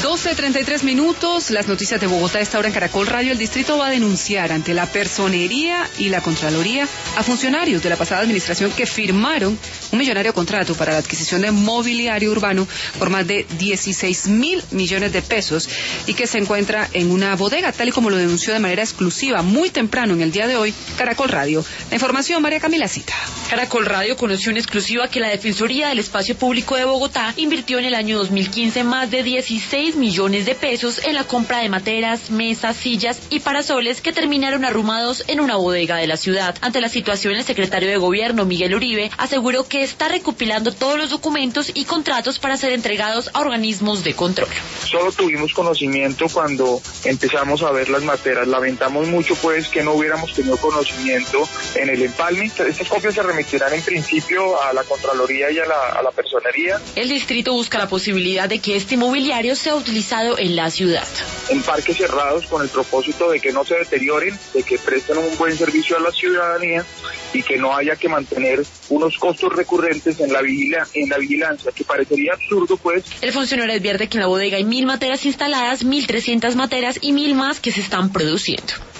12:33, las noticias de Bogotá a esta hora en Caracol Radio. El distrito va a denunciar ante la Personería y la Contraloría a funcionarios de la pasada administración que firmaron un millonario contrato para la adquisición de mobiliario urbano por más de 16.000 millones de pesos y que se encuentra en una bodega, tal y como lo denunció de manera exclusiva muy temprano en el día de hoy Caracol Radio. La información, María Camila Cita. Caracol Radio conoció en exclusiva que la Defensoría del Espacio Público de Bogotá invirtió en el año 2015 más de 16 millones de pesos en la compra de materas, mesas, sillas y parasoles que terminaron arrumados en una bodega de la ciudad. Ante la situación, el secretario de Gobierno, Miguel Uribe, aseguró que está recopilando todos los documentos y contratos para ser entregados a organismos de control. Solo tuvimos conocimiento cuando empezamos a ver las materas. Lamentamos mucho pues que no hubiéramos tenido conocimiento en el empalme. Estas copias se remitirán en principio a la Contraloría y a la Personería. El distrito busca la posibilidad de que este mobiliario sea utilizado en la ciudad. En parques cerrados con el propósito de que no se deterioren, de que presten un buen servicio a la ciudadanía y que no haya que mantener unos costos recurrentes en la vigilancia, que parecería absurdo pues. El funcionario advierte que en la bodega hay 1.000 materas instaladas, 1.300 materas y 1.000 más que se están produciendo.